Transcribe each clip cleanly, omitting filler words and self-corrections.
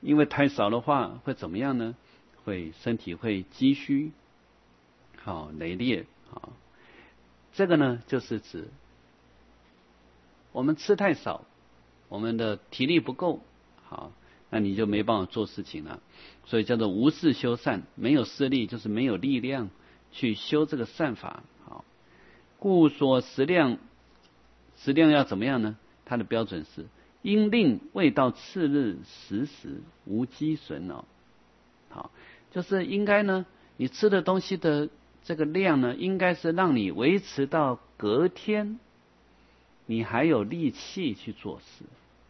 因为太少的话会怎么样呢？身体会积虚，羸裂，这个呢就是指我们吃太少，我们的体力不够，那你就没办法做事情了。所以叫做无事修善，没有事力就是没有力量去修这个善法。故说食量要怎么样呢？它的标准是应令未到次日食时无积损就是应该呢，你吃的东西的这个量呢，应该是让你维持到隔天，你还有力气去做事，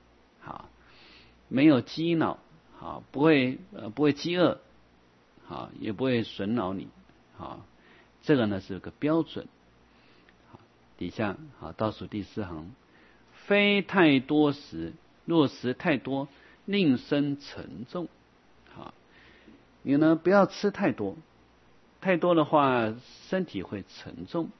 没有激恼，不会饥饿，也不会损恼你，这个呢是个标准。底下倒数第4行，非太多食，若食太多，令身沉重。你呢不要吃太多，太多的话身体会沉重。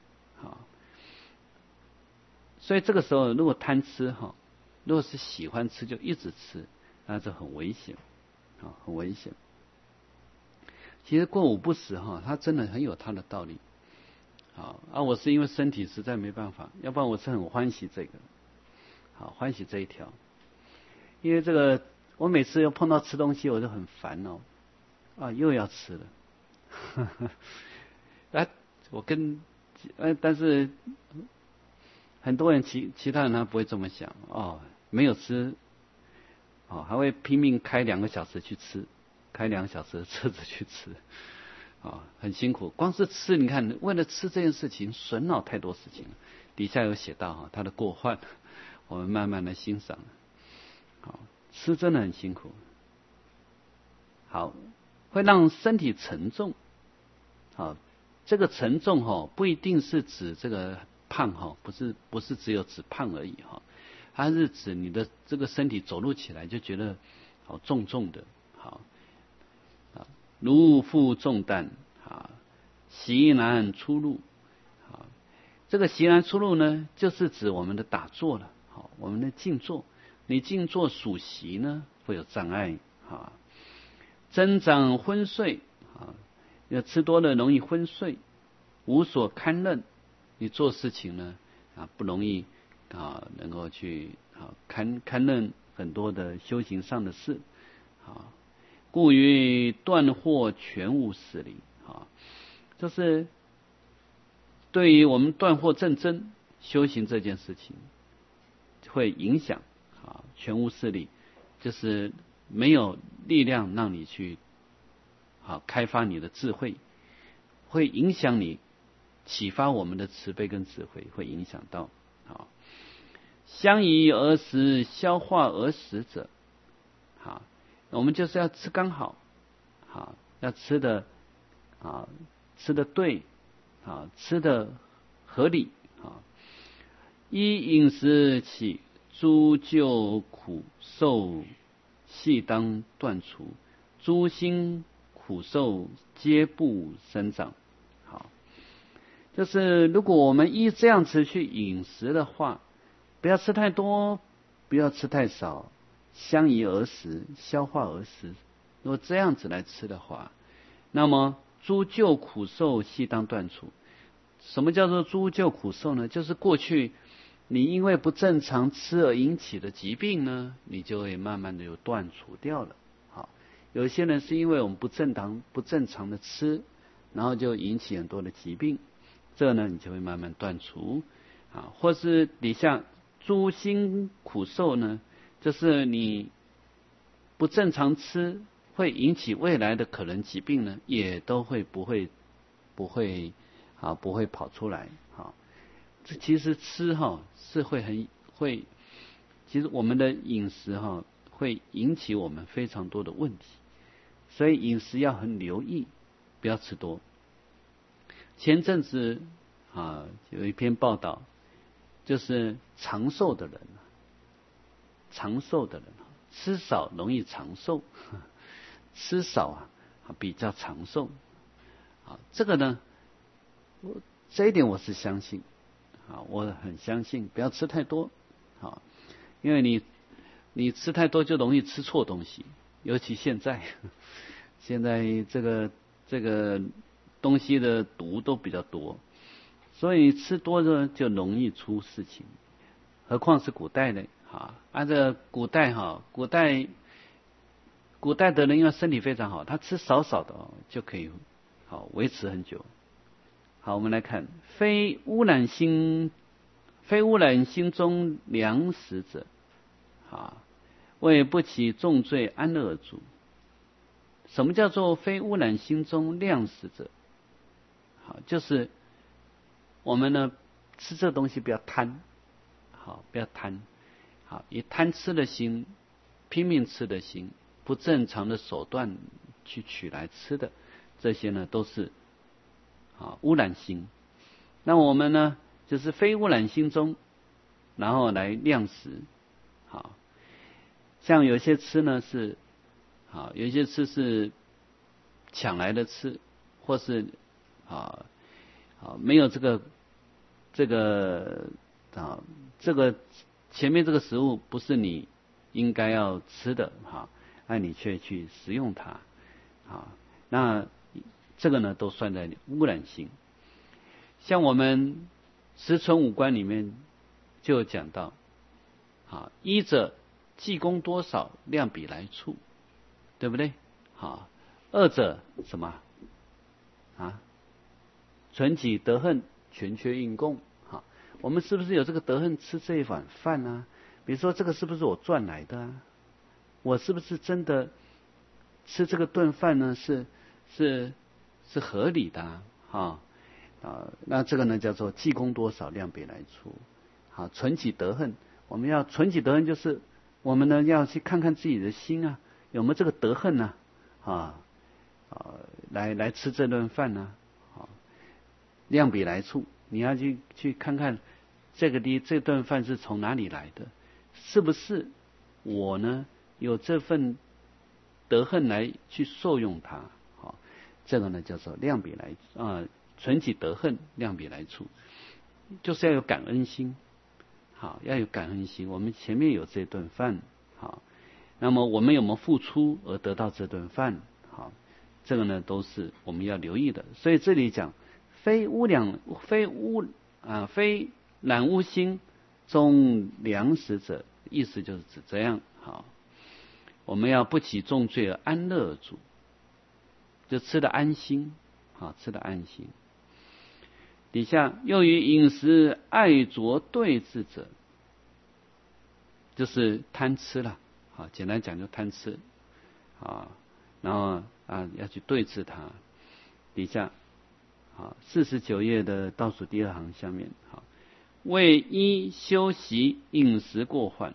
所以这个时候如果贪吃如果是喜欢吃就一直吃，那就很危险，很危险。其实过午不食它真的很有它的道理。我是因为身体实在没办法，要不然我是很欢喜这个，欢喜这一条。因为这个我每次要碰到吃东西我就很烦又要吃了。但是很多人其他人他不会这么想没有吃还会拼命开2个小时去吃，开2个小时的车子去吃很辛苦。光是吃，你看为了吃这件事情损恼太多事情了。底下有写到他的过患，我们慢慢的欣赏。吃真的很辛苦，会让身体沉重。这个沉重不一定是指这个胖不是只有指胖而已它是指你的这个身体走路起来就觉得重重的。如负重担习难出入。这个习难出入呢，就是指我们的打坐了，我们的静坐。你静坐数息呢会有障碍增长昏睡要吃多了容易昏睡，无所堪任。你做事情呢不容易能够去堪任很多的修行上的事故于断惑全无实力就是对于我们断惑正真修行这件事情会影响全无势力，就是没有力量让你去开发你的智慧，会影响你启发我们的慈悲跟智慧，会影响到相宜而食，消化而食者我们就是要吃刚好要吃的对吃的合理依饮食起，诸旧苦受悉当断除，诸心苦受皆不生长。就是如果我们依这样子去饮食的话，不要吃太多，不要吃太少，相宜而食，消化而食。如果这样子来吃的话，那么诸旧苦受悉当断除。什么叫做诸旧苦受呢？就是过去你因为不正常吃而引起的疾病呢，你就会慢慢的有断除掉了。有些人是因为我们不正常的吃，然后就引起很多的疾病，这呢你就会慢慢断除或是底下诸心苦受呢，就是你不正常吃会引起未来的可能疾病呢，也都会不会跑出来这其实吃是会其实我们的饮食会引起我们非常多的问题，所以饮食要很留意，不要吃多。前阵子有一篇报道，就是长寿的人吃少容易长寿，吃少比较长寿这个呢这一点我是相信我很相信不要吃太多因为你吃太多就容易吃错东西尤其现在这个东西的毒都比较多，所以吃多了就容易出事情。何况是古代呢？按照古代的人因为身体非常好，他吃少少的就可以维持很久。好，我们来看非污染心中粮食者，为不起重罪安乐而住。什么叫做非污染心中粮食者？就是我们呢吃这东西不要贪，不要贪，以贪吃的心、拼命吃的心、不正常的手段去取来吃的，这些呢都是污染心。那我们呢就是非污染心中，然后来量食。像有些吃呢是有一些吃是抢来的吃，或是没有这个前面这个食物不是你应该要吃的那你却去食用它那这个呢都算在污染性。像我们十存五观里面就有讲到一者济公多少量比来处，对不对？二者什么存己得恨，全缺应供。我们是不是有这个得恨吃这一碗饭啊？比如说这个是不是我赚来的啊？我是不是真的吃这个顿饭呢？是合理的那这个呢叫做济公多少量比来处。存己得恨，我们要存己得恨，就是我们呢要去看看自己的心有没有这个得恨呢来吃这顿饭呢量比来处，你要去看看这顿饭是从哪里来的，是不是我呢有这份得恨来去受用它这个呢叫做量比来存己得恨，量比来处，就是要有感恩心要有感恩心。我们前面有这顿饭那么我们有没有付出而得到这顿饭这个呢都是我们要留意的。所以这里讲非染污心中粮食者，意思就是指这样我们要不起重罪而安乐而住，就吃的安心吃的安心。底下又于饮食爱着对治者，就是贪吃了简单讲就贪吃然后要去对治它。底下49页的倒数第二行下面为依修习饮食过患。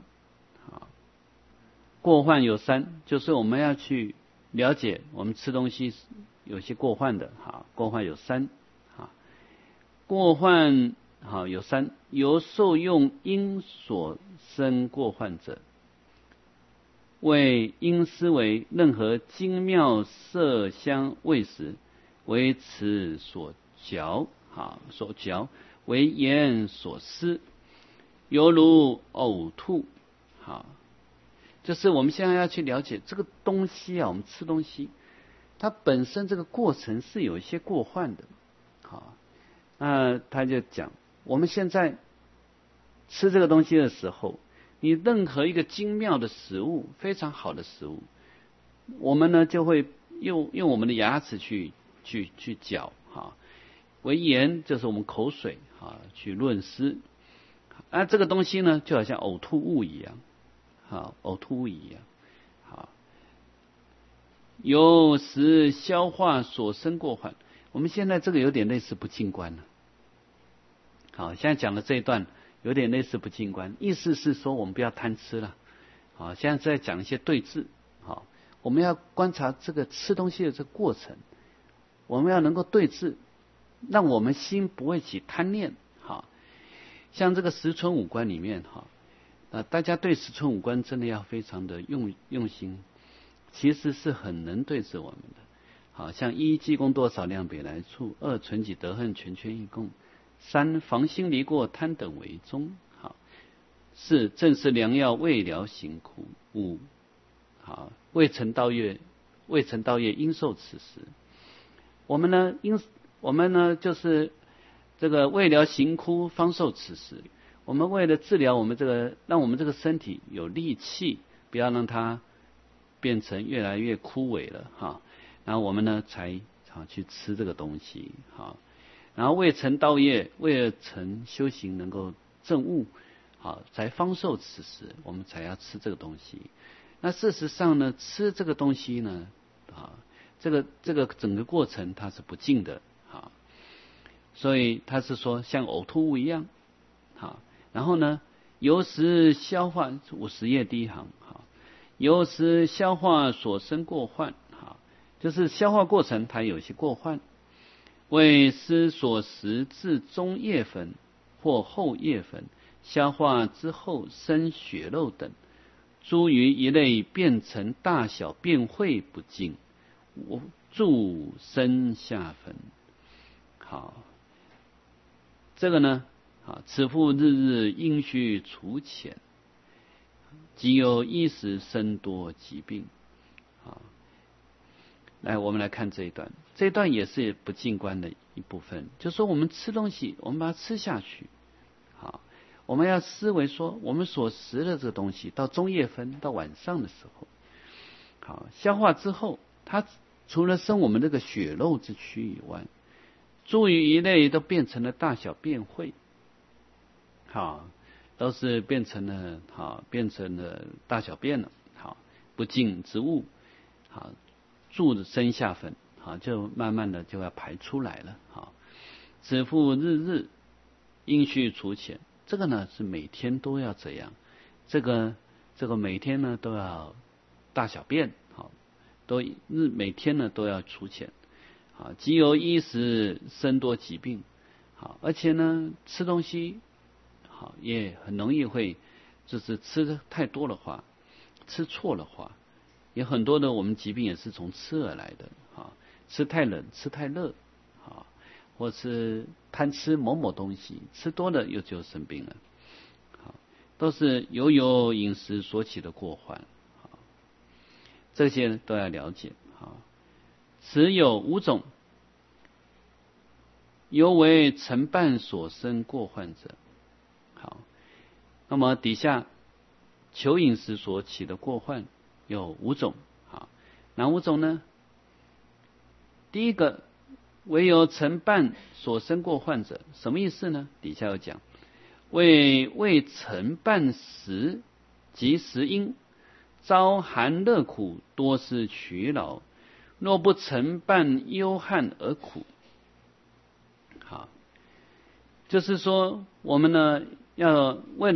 过患有三，就是我们要去了解我们吃东西有些过患的过患有三过患有三，由受用因所生过患者，为因思维任何精妙色香味食为此所嚼为言所思，犹如呕吐就是我们现在要去了解这个东西我们吃东西它本身这个过程是有一些过患的他就讲我们现在吃这个东西的时候，你任何一个精妙的食物，非常好的食物，我们呢就会用我们的牙齿去嚼为言就是我们口水去润湿这个东西呢就好像呕吐物一样由食消化所生过患。我们现在这个有点类似不净观了现在讲的这一段有点类似不净观，意思是说我们不要贪吃了现在在讲一些对治我们要观察这个吃东西的这个过程，我们要能够对治，让我们心不会起贪念像这个十存五观里面大家对十存五观真的要非常的用心，其实是很能对治我们的像一济公多少量比来处，二存己得恨，全缺应供，三防心离过贪等为宗，四正是良药未疗行苦，五未曾到月应受此时。我们呢就是这个未了行枯方受此时。我们为了治疗我们这个，让我们这个身体有力气，不要让它变成越来越枯萎了哈。然后我们呢才去吃这个东西哈。然后未曾到业，未曾修行能够证悟，好才方受此时，我们才要吃这个东西。那事实上呢，吃这个东西呢，这个整个过程它是不净的啊，所以它是说像呕吐物一样，好，然后呢，由时消化50页第一行，好，由时消化所生过患，好，就是消化过程它有一些过患。为思所食至中叶粉或后叶粉，消化之后生血肉等，诸于一类变成大小变秽不净，注生下分。好，这个呢，此复日日应须除浅，即有衣食生多疾病。来，我们来看这一段，这一段也是不净观的一部分，就是说我们吃东西，我们把它吃下去，好，我们要思维说，我们所食的这个东西，到中叶分，到晚上的时候，好，消化之后，它除了生我们这个血肉之躯以外，诸于一类都变成了大小变秽，好，都是变成了大小便了，好，不净之物，好。注的生下分，好，就慢慢的就要排出来了，好，此复日日应须除浅，这个呢是每天都要这样，这个每天呢都要大小便，好，每天呢都要除浅，好，即有衣食生多疾病，好，而且呢吃东西，好，也很容易会，就是吃的太多的话，吃错的话。有很多的我们疾病也是从吃而来的，吃太冷，吃太热，或是贪吃某某东西，吃多了又就生病了，都是由饮食所起的过患，这些都要了解。此有5种，犹为承办所生过患者。好，那么底下求饮食所起的过患。有5种，好，哪5种呢？第一个，唯有承办所生过患者，什么意思呢？底下有讲，为承办时及时因，遭寒热苦，多是取劳，若不承办，忧患而苦。好，就是说我们呢，为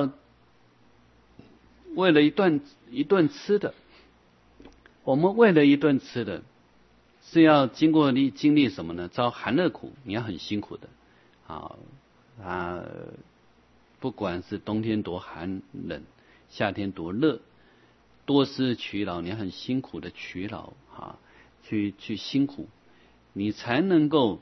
了一顿吃的，我们为了一顿吃的，是要经历什么呢？遭寒热苦，你要很辛苦的，不管是冬天多寒冷，夏天多热，多是取劳，你要很辛苦的取劳，去辛苦，你才能够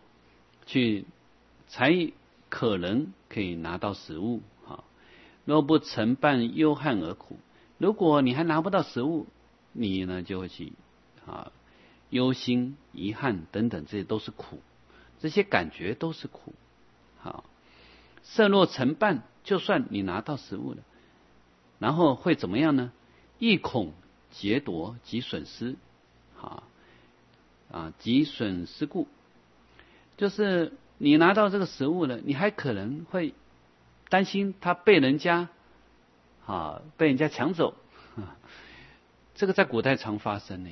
才可能可以拿到食物。若不承办，忧患而苦。如果你还拿不到食物，你呢就会去忧心、遗憾等等，这些都是苦，这些感觉都是苦。好，设若承办，就算你拿到食物了，然后会怎么样呢？亦恐劫夺及损失，及损失故，就是你拿到这个食物了，你还可能会担心它被人家抢走，这个在古代常发生呢。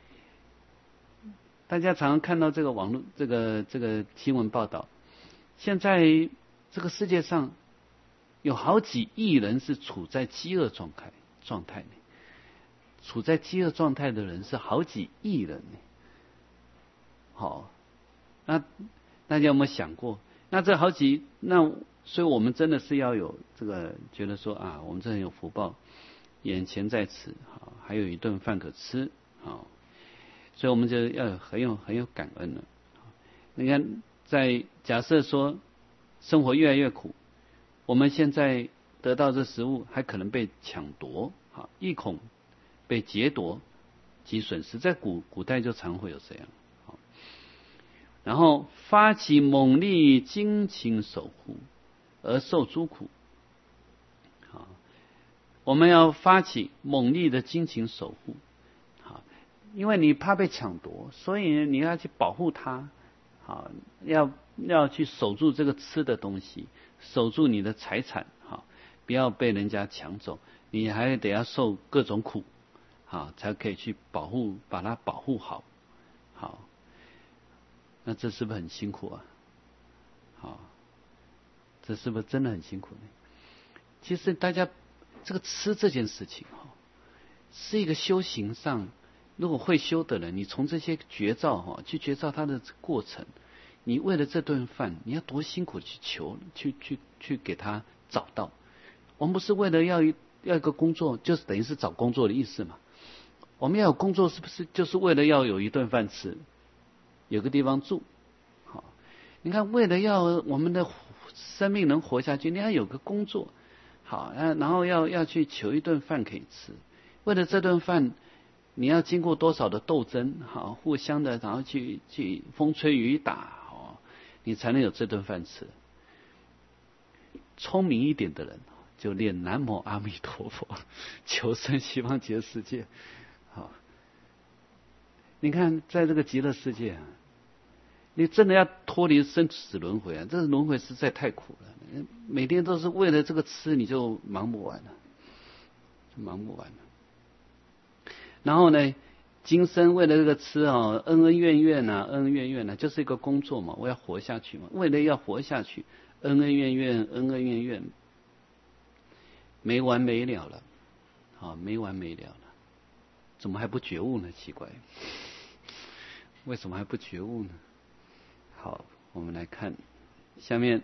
大家常常看到这个网络这个新闻报道，现在这个世界上有好几亿人是处在饥饿状态呢，处在饥饿状态的人是好几亿人呢。好，那大家有没有想过？所以我们真的是要有这个觉得说我们真的很有福报，眼前在此，还有一顿饭可吃，所以我们就要很有感恩了。你看，在假设说生活越来越苦，我们现在得到这食物还可能被抢夺，亦恐被劫夺， 及损失，在古代就常会有这样。然后发起猛力精勤守护而受诸苦。我们要发起猛力的精勤守护，因为你怕被抢夺，所以你要去保护它，要去守住这个吃的东西，守住你的财产，不要被人家抢走，你还得要受各种苦，才可以去保护，把它保护好。好，那这是不是很辛苦啊？好，这是不是真的很辛苦呢？其实大家这个吃这件事情是一个修行上，如果会修的人，你从这些绝招去绝招它的过程，你为了这顿饭，你要多辛苦去求，去给他找到。我们不是为了要一个工作，就是等于是找工作的意思嘛。我们要有工作，是不是就是为了要有一顿饭吃，有个地方住？好，你看，为了要我们的生命能活下去，你要有个工作，好，然后要去求一顿饭可以吃。为了这顿饭，你要经过多少的斗争，好，互相的，然后去风吹雨打，你才能有这顿饭吃。聪明一点的人就念南无阿弥陀佛，求生西方极乐世界。好，你看，在这个极乐世界你真的要脱离生死轮回这个轮回实在太苦了。每天都是为了这个吃，你就忙不完了，然后呢，今生为了这个吃恩恩怨怨就是一个工作嘛，我要活下去嘛，为了要活下去，恩恩怨怨，没完没了了，没完没了了，怎么还不觉悟呢？奇怪，为什么还不觉悟呢？好，我们来看下面，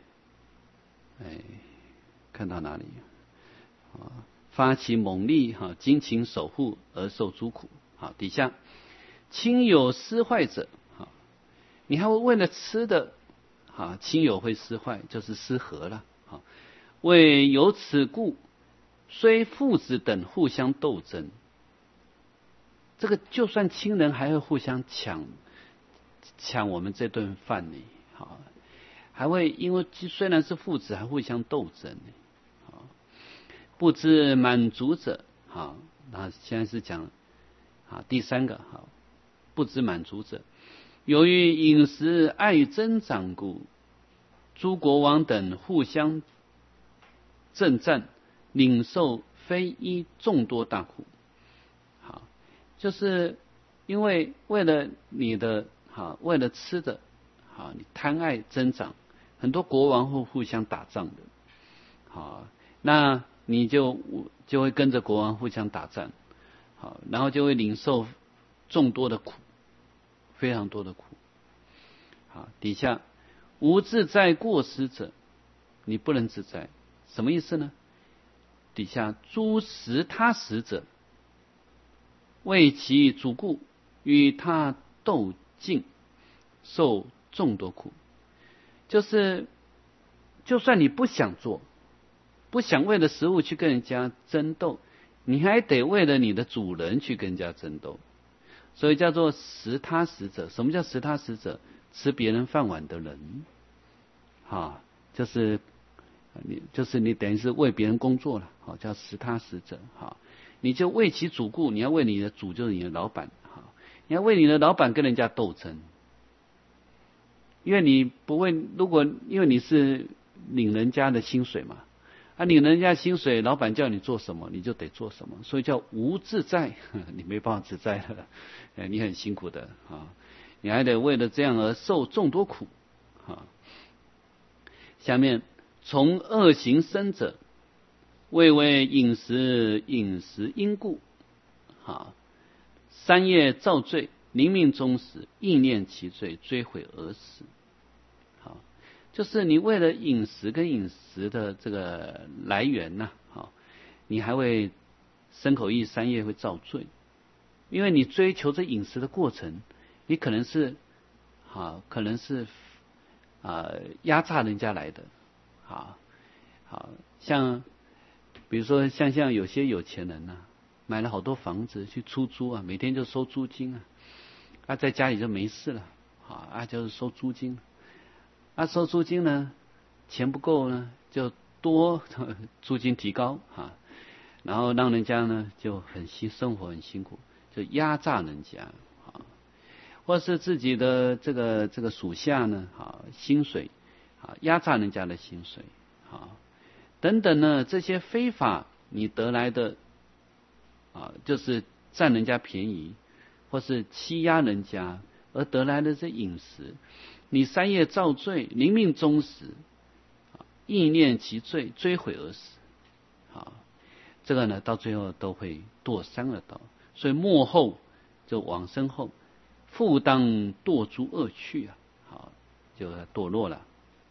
看到哪里？发起猛力精勤守护而受诸苦。好，底下亲友失坏者，你还会为了吃的，亲友会失坏，就是失和了。为有此故，虽父子等互相斗争，这个就算亲人还会互相抢我们这顿饭呢。还会因为虽然是父子，还互相斗争呢。不知满足者，那现在是讲第三个，不知满足者，由于饮食爱增长故，诸国王等互相征战，领受非一众多大苦。好，就是因为为了你的为了吃的你贪爱增长，很多国王会互相打仗的。那你就会跟着国王互相打仗，然后就会领受众多的苦，非常多的苦。底下无自在过失者，你不能自在，什么意思呢？底下诸食他食者，为其主故，与他斗竞，受众多苦。就是就算你不想做，不想为了食物去跟人家争斗，你还得为了你的主人去跟人家争斗，所以叫做食他食者。什么叫食他食者？吃别人饭碗的人，就是你等于是为别人工作了，叫食他食者。你就为其主故，你要为你的主，就是你的老板，你要为你的老板跟人家斗争，因为你不会，因为你是领人家的薪水嘛。领人家薪水，老板叫你做什么你就得做什么，所以叫无自在，你没办法自在了，你很辛苦的你还得为了这样而受众多苦。下面从恶行生者，为饮食因故，三业造罪，临命终时，意念其罪，追悔而死。就是你为了饮食跟饮食的这个来源呢，你还会身口意三业会造罪，因为你追求这饮食的过程，你可能是压榨人家来的，像比如说像有些有钱人买了好多房子去出租啊，每天就收租金啊，在家里就没事了就是收租金，收租金呢，钱不够呢，就多租金提高然后让人家呢就生活很辛苦，就压榨人家或是自己的这个属下呢薪水压榨人家的薪水等等呢，这些非法你得来的就是占人家便宜，或是欺压人家而得来的这饮食，你三业造罪，临命终时意念其罪，追悔而死这个呢到最后都会堕三恶道，所以末后就往生后复当堕诸恶趣就堕落了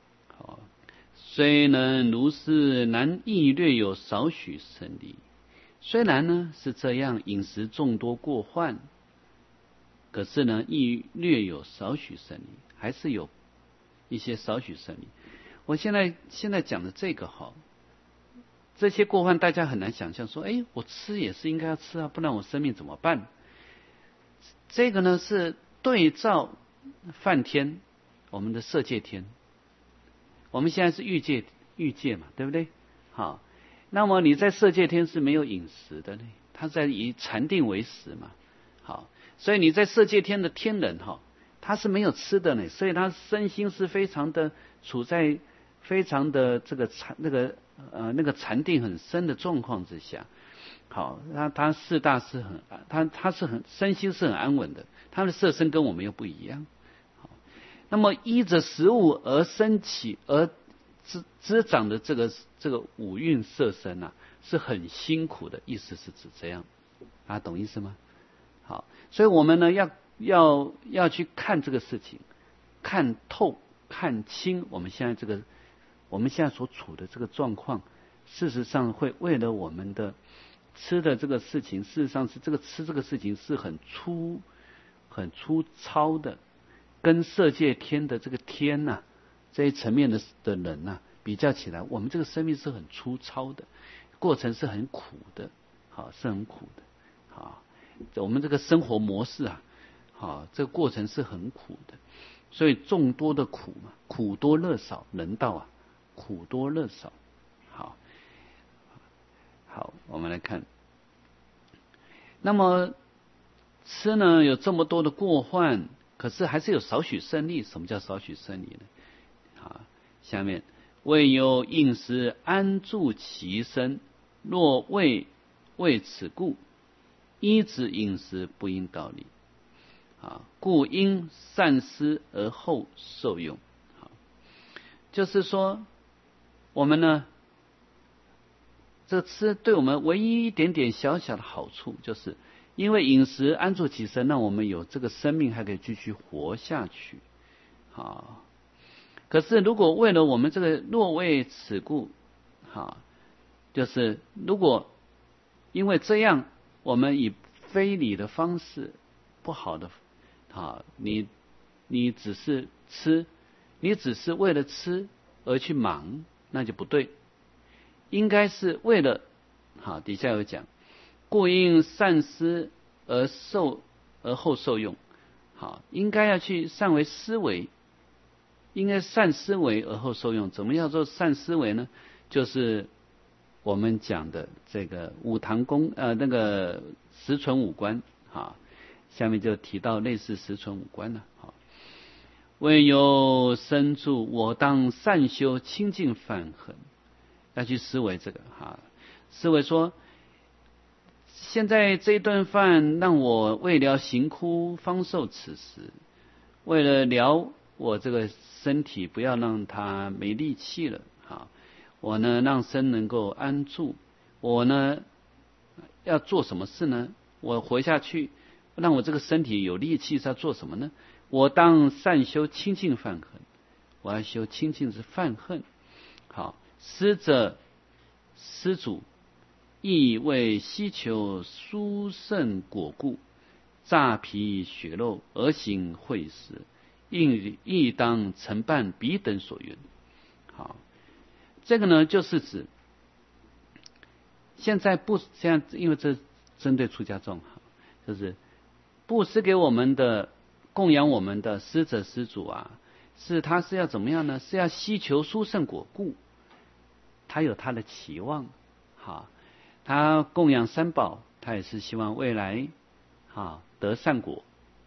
虽能如是，然亦略有少许胜利。虽然呢是这样，饮食众多过患，可是呢亦略有少许胜利，还是有一些少许胜利。我现在讲的这个这些过患大家很难想象，说我吃也是应该要吃不然我生命怎么办？这个呢是对照梵天，我们的色界天，我们现在是欲界嘛，对不对？那么你在色界天是没有饮食的呢，他在以禅定为食嘛，所以你在色界天的天人他是没有吃的呢，所以他身心是非常的处在非常的这个那个禅定很深的状况之下，他四大是他是很身心是很安稳的，他的色身跟我们又不一样。那么依着食物而升起而滋长的这个五蕴色身是很辛苦的，意思是指这样懂意思吗？好，所以我们呢要去看这个事情，看透看清我们现在所处的这个状况，事实上会为了我们的吃的这个事情，事实上是吃这个事情是很粗糙的，跟色界天的这个天这一层面的人比较起来，我们这个生命是很粗糙的，过程是很苦的，是很苦的我们这个生活模式这个过程是很苦的，所以众多的苦嘛，苦多乐少，人道苦多乐少。好，我们来看，那么吃呢有这么多的过患，可是还是有少许胜利。什么叫少许胜利呢？下面未有饮食安住其身，若为此故，依止饮食不应道理故应善思而后受用。就是说我们呢这吃对我们唯一一点点小小的好处，就是因为饮食安住其身，让我们有这个生命还可以继续活下去可是如果为了我们这个若为此故就是如果因为这样我们以非礼的方式，不好的你只是吃，你只是为了吃而去忙，那就不对。应该是为了底下有讲，故应善思而后受用。应该要去善为思维，应该善思维而后受用。怎么样做善思维呢？就是我们讲的这个五堂功那个十存五观下面就提到类似十存五观了未有生住，我当善修清净梵行。要去思维这个思维说，现在这一顿饭让我为了行哭方受此食，为了疗我这个身体不要让它没力气了我呢让身能够安住，我呢要做什么事呢？我活下去，让我这个身体有力气是要做什么呢？我当善修清净梵行，我要修清净之梵行。施者施主，亦为希求殊胜果故，乍皮血肉而行会食，亦当承办彼等所愿。这个呢就是指现在因为针对出家众，就是布施给我们的、供养我们的施者施主啊，他是要怎么样呢？是要希求殊胜果故，他有他的期望，他供养三宝，他也是希望未来得善果，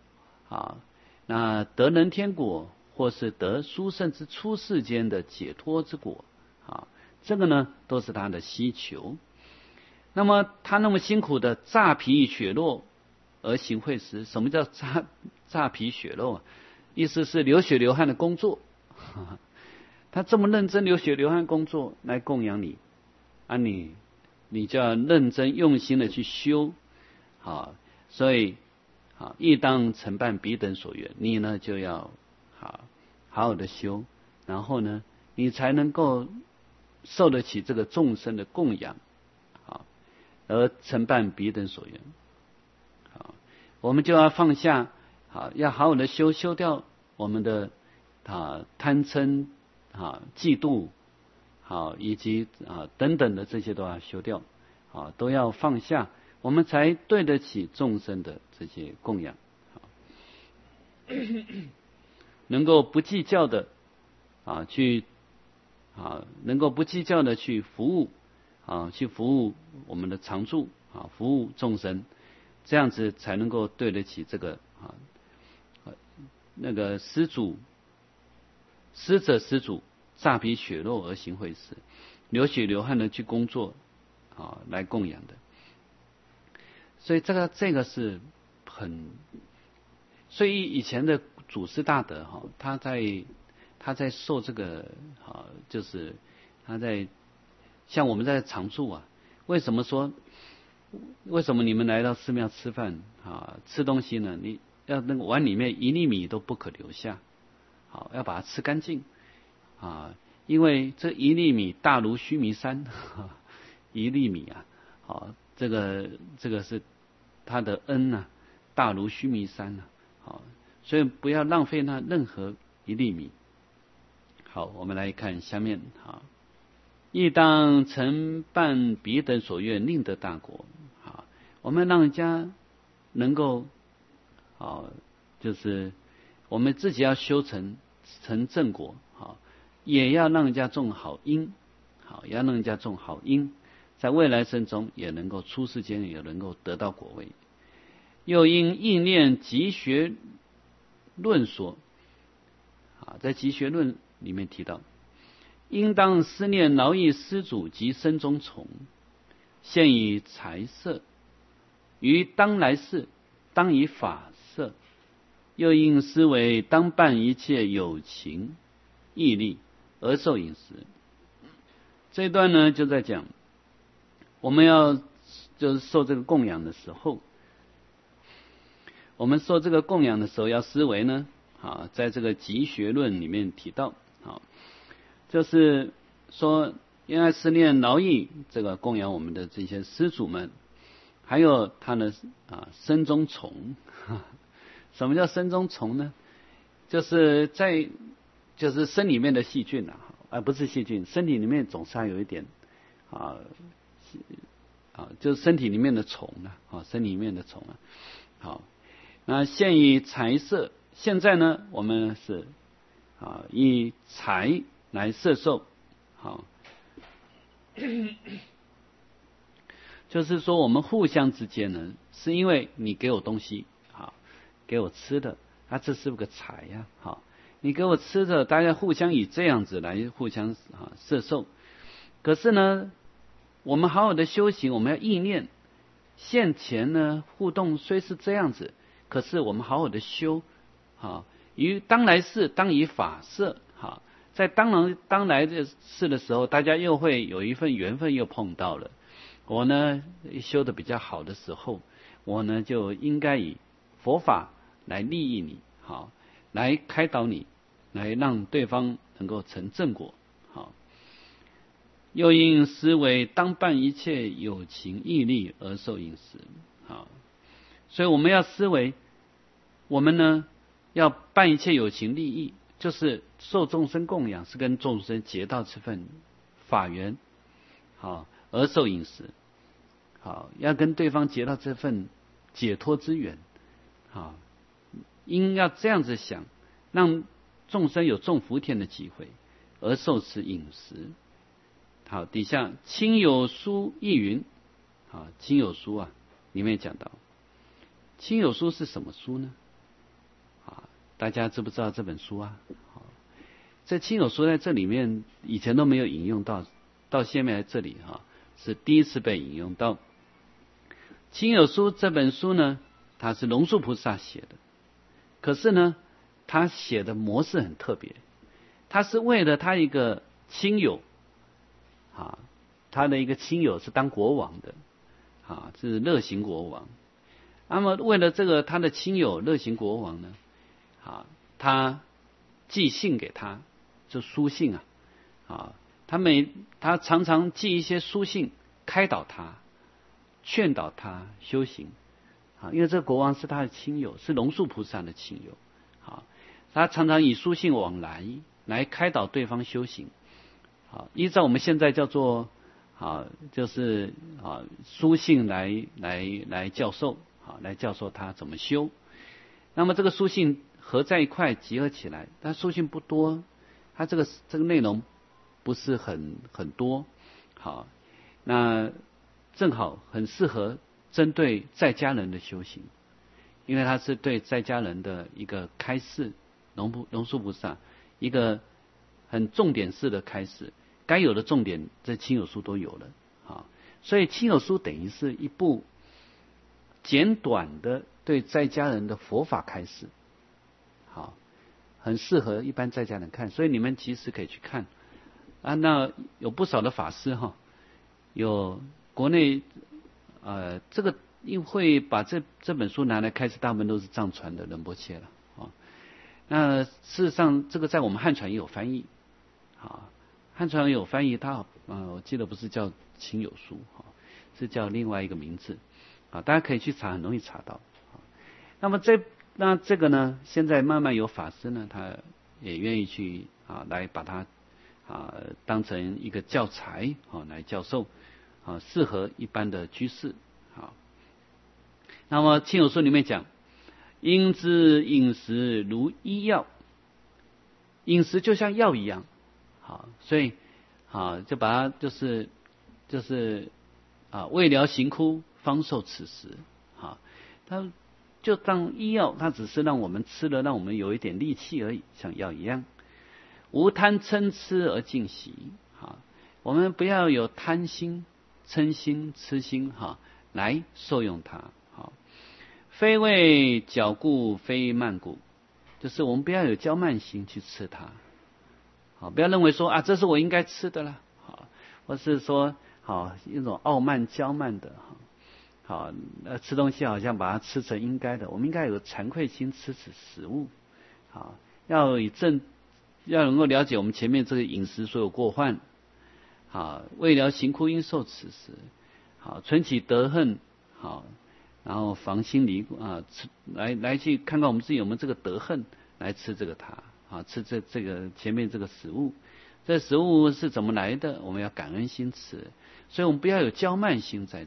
那得人天果，或是得殊胜之出世间的解脱之果，这个呢都是他的希求。那么他那么辛苦的乍皮血肉而行惠施，什么叫乍皮血肉啊？意思是流血流汗的工作，他这么认真流血流汗工作来供养你啊，你就要认真用心的去修，所以亦当承办彼等所愿，你呢就要好好的修，然后呢你才能够受得起这个众生的供养，而承办彼等所愿。我们就要放下，要好好的修掉我们的贪嗔嫉妒以及等等的这些都要修掉，都要放下，我们才对得起众生的这些供养，能够不计较的能够不计较的去服务我们的常住服务众生，这样子才能够对得起这个那个施者施主乍皮血肉而行惠施，流血流汗的去工作来供养的。所以这个是很，所以以前的祖师大德他在受这个就是他在像我们在常住啊，为什么你们来到寺庙吃饭吃东西呢？你要那个碗里面一粒米都不可留下，要把它吃干净因为这一粒米大如须弥山，一粒米这个是他的恩大如须弥山所以不要浪费那任何一粒米。好，我们来看下面亦当承办彼等所愿，令得大果。我们让人家能够就是我们自己要修成正果，也要让人家种好因，也要让人家种好因，在未来生中也能够出世间也能够得到果位。又因意念集学论说，在集学论里面提到，应当思念劳役施主及身中从，现以财色，于当来世当以法色，又应思维当办一切有情义力而受饮食。这一段呢就在讲，我们要就是受这个供养的时候，我们受这个供养的时候要思维呢在这个集学论里面提到就是说应该思念劳役这个供养我们的这些施主们，还有他的身中从。什么叫身中从呢？就是就是身里面的细菌不是细菌，身体里面总是还有一点就是身体里面的虫身体里面的虫好，那现以财色，现在呢我们是以财来摄受，就是说我们互相之间呢，是因为你给我东西给我吃的，这是个财呀你给我吃的，大家互相以这样子来互相摄受。可是呢我们好好的修行，我们要意念现前呢互动虽是这样子，可是我们好好的修于当来世当以法色在当来的世的时候，大家又会有一份缘分又碰到了，我呢修的比较好的时候，我呢就应该以佛法来利益你来开导你，来让对方能够成正果又因思维当办一切有情义力而受饮食所以我们要思维，我们呢要办一切有情利益，就是受众生供养，是跟众生结到这份法缘而受饮食好，要跟对方结到这份解脱之缘，好，应要这样子想，让众生有种福田的机会，而受此饮食。好，底下亲友书亦云，啊，亲友书啊，里面讲到，亲友书是什么书呢？啊，大家知不知道这本书啊？这亲友书在这里面以前都没有引用到，到下面来这里是第一次被引用到。亲友书这本书呢，它是龙树菩萨写的，可是呢，他写的模式很特别，他是为了他一个亲友他的一个亲友是当国王的是乐行国王。那么为了这个他的亲友乐行国王呢，他寄信给他，就书信他常常寄一些书信开导他，劝导他修行因为这个国王是他的亲友，是龙树菩萨的亲友他常常以书信往来开导对方修行依照我们现在叫做就是书信来教授来教授他怎么修。那么这个书信合在一块集合起来，但书信不多，它这个内容不是很多那正好很适合针对在家人的修行，因为它是对在家人的一个开示，龙树菩萨一个很重点式的开示，该有的重点这亲友书都有了所以亲友书等于是一部简短的对在家人的佛法开示很适合一般在家人看，所以你们其实可以去看那有不少的法师有国内这个会把这本书拿来开示，大部分都是藏传的仁波切了那事实上这个在我们汉传也有翻译汉传也有翻译，它我记得不是叫亲友书是叫另外一个名字大家可以去查，很容易查到那么这个呢，现在慢慢有法师呢，他也愿意去来把它当成一个教材来教授适合一般的居士那么亲友书里面讲，应知饮食如医药，饮食就像药一样所以就把它就是未疗行枯方受此食它就当医药，它只是让我们吃了让我们有一点力气而已，像药一样。无贪嗔痴而尽习我们不要有贪心、嗔心、痴心来受用它非为骄故，非慢故，就是我们不要有骄慢心去吃它不要认为说这是我应该吃的啦或是说一种傲慢骄慢的吃东西好像把它吃成应该的，我们应该有惭愧心吃此食物要能够了解我们前面这个饮食所有过患为了行枯应受此食存起德恨然后防心离来去看看我们自己有没有这个德恨来吃这个吃这个前面这个食物，这食物是怎么来的，我们要感恩心吃，所以我们不要有骄慢心在吃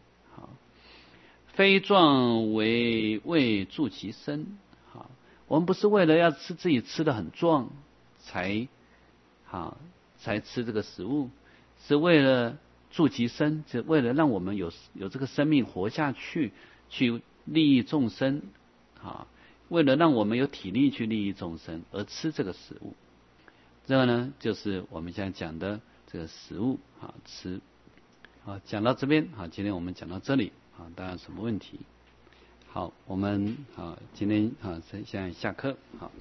非壮为助其身我们不是为了要吃自己吃得很壮才吃这个食物，是为了助其身，是为了让我们有这个生命活下去，去利益众生为了让我们有体力去利益众生而吃这个食物。这个呢就是我们现在讲的这个食物吃讲到这边今天我们讲到这里大家有什么问题？好，我们今天现在下课